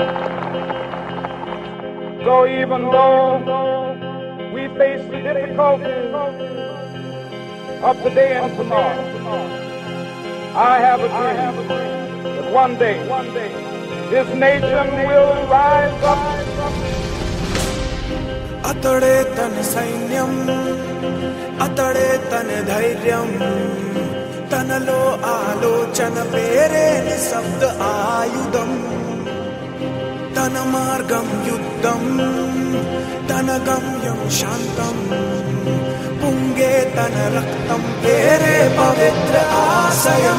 So even though we face the difficulties of today and tomorrow, I have a dream that one day this nation will rise up. అతడే తన సైన్యం, అతడే తన ధైర్యం, తనలో ఆలోచన పేరే నిశ్శబ్ద ఆయుధం. తన మార్గం యుద్ధం, తన గమ్యం శాంతం, పొంగే తన రక్తం పేరే పవిత్ర ఆశయం.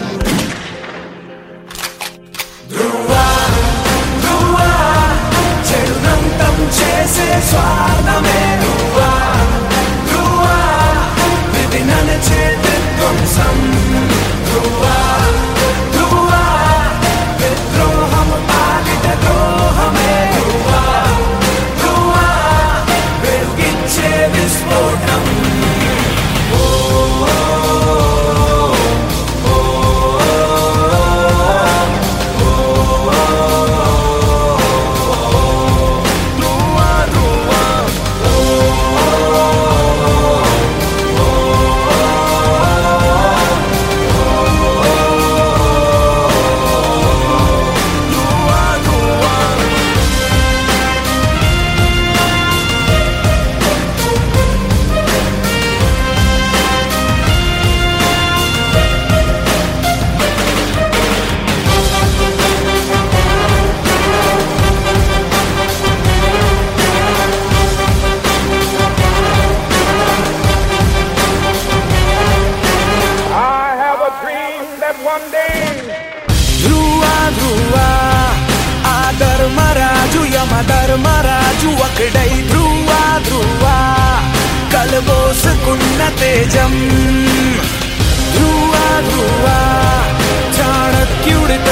ధ్రువా ధ్రువా చెడునంతం చేసే స్వార్థమే ధ్రువా ధ్రువా విధి ననచే విధ్వంసం. ధ్రువా ధ్రువా విద్రోహం పాలిట ద్రోహమే ధ్రువా ధ్రువా వెలుగిచ్చే విస్ఫోటం. ధర్మరాజు ఒకడై ధ్రువా ధ్రువా కలబోసుకున్న తేజం. ధ్రువా ధ్రువా చాణక్యుడి